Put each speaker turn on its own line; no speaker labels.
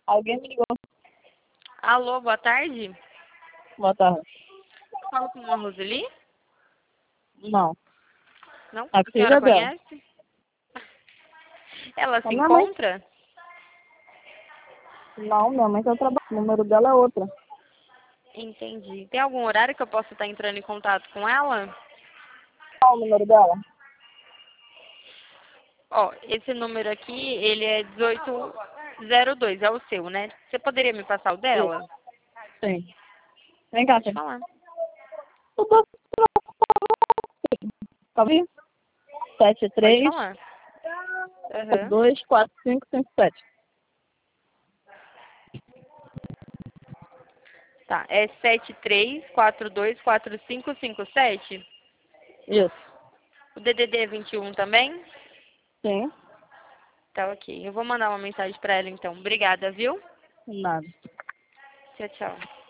Alguém me ligou.
Alô, boa tarde.
Boa tarde.
Falo com a Roseli?
Não.
Não?
A
A senhora
filha dela.
conhece? Ela
A
se
minha mãe.
encontra?
Não, minha mãe tá trabalhando. O número dela é outro.
Entendi. Tem algum horário que eu possa estar entrando em contato com ela?
Qual o número dela?
Ó, esse número aqui, ele é 1802, é o seu, né? Você poderia me passar o
Isso.
dela?
Sim. Vem cá,
Pode
filho.
falar.
Tudo tá ouvindo?
Pode
73
falar. Aham.
24557.
Tá, é 73424557.
Isso.
O DDD é 21 também?
Sim.
Tá, ok. Eu vou mandar uma mensagem pra ela então. Obrigada, viu?
Nada.
Tchau, tchau.